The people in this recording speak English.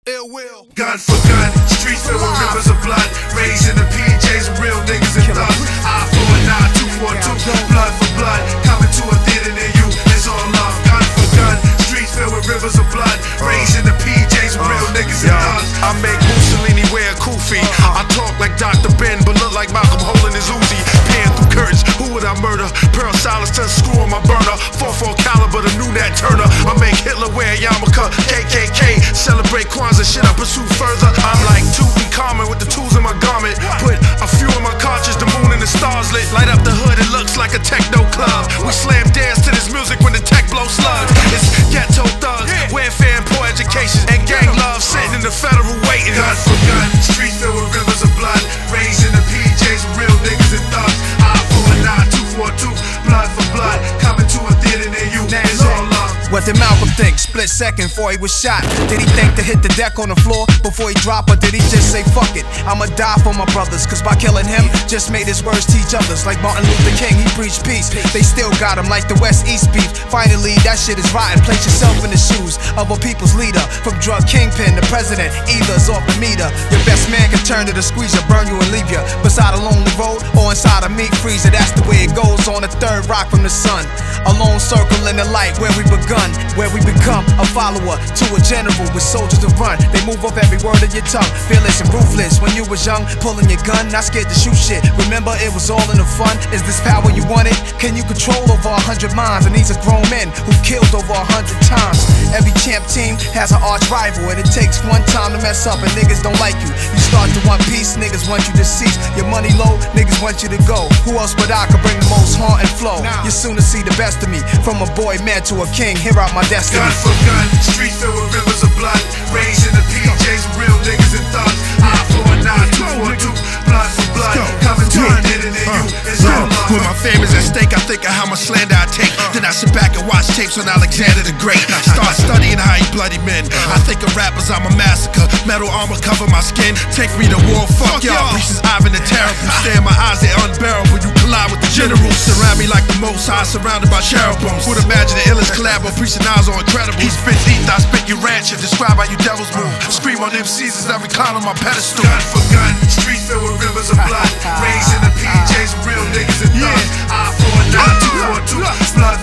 Ill will. Gun for gun, streets filled with rivers of blood. Raised in the PJs with real niggas and thugs. Eye for an eye, 242. Blood for blood, coming to a theater near you. It's all love. Gun for gun, streets filled with rivers of blood. Raised in the PJs with real niggas and thugs. I make Mussolini wear a kufi. I talk like Dr. Ben, but look like Malcolm holding his Uzi. Peering through curtains, who would I murder? Pearl Silas to screw on my burner. 4-4 caliber, the new Nat Turner. I make Hitler wear a yarmulke. KKK, celebrate Kwanzaa, shit I pursue further. I'm like Tutankhamun with the tools in my garment. Put a few in my cartridge, the moon and the stars lit. Light up the hood, it looks like a techno club. We slam dance to this music when the tech blow slugs. It's ghetto thugs, welfare and poor education, and gang love sitting in the federal waiting. Gun for gun, streets filled with rivers of blood. Raised in the PJs with real niggas and thugs. Eye for an eye, 242. Blood for blood, coming to a theater near you. It's all love. What did Malcolm think? Split second before he was shot. Did he think to hit the deck on the floor before he dropped, or did he just say fuck it? I'ma die for my brothers, cause by killing him just made his words teach others. Like Martin Luther King, he preached peace. They still got him like the West-East beef. Finally, that shit is rotten. Place yourself in the shoes of a people's leader. From drug kingpin to president, either's off the meter. Your best man can turn to the squeezer, burn you and leave you beside a lonely road or inside a meat freezer. That's the way it goes on the third rock from the sun. A lone circle in the light where we begun, where we become a follower to a general with soldiers to run. They move off every word of your tongue, fearless and ruthless. When you was young, pulling your gun, not scared to shoot shit. Remember, it was all in the fun. Is this power you wanted? Can you control over 100 minds? And these are grown men who've killed over 100 times. Every champ team has an arch rival, and it takes one time to mess up, and niggas don't like you. You start to want peace, niggas want you to cease. Your money low, niggas want you to go. Who else but I could bring the most heart and flow? You soon to see the best of me, from a boy man to a king. Hear out my destiny. Gun for gun, streets filled with rivers of blood. Raised in the PJs with real niggas and thugs. Eye for an eye, 242. Blood for blood, coming to a theater near you. It's all love. When my fame is at stake, I think of how much slander I take. Then I sit back and watch tapes on Alexander the Great. Start studying how he bloody men. I think of rappers, I'm a massacre. Metal armor cover my skin. Take me to war, fuck y'all. Priests Ivan the Terrible. Stare in my eyes, they're unbearable. You collide with the generals. Surround me like the Most High, surrounded by cherubims. Would imagine the illest collabo. Preaching eyes are incredible. He spits ether, I spit your ranch and describe how you devils move. Scream on MCs as I recline on my pedestal. Gun for gun, streets filled with rivers of blood. Raised in the PJs with real niggas and thugs. Eye for an eye, 242. Blood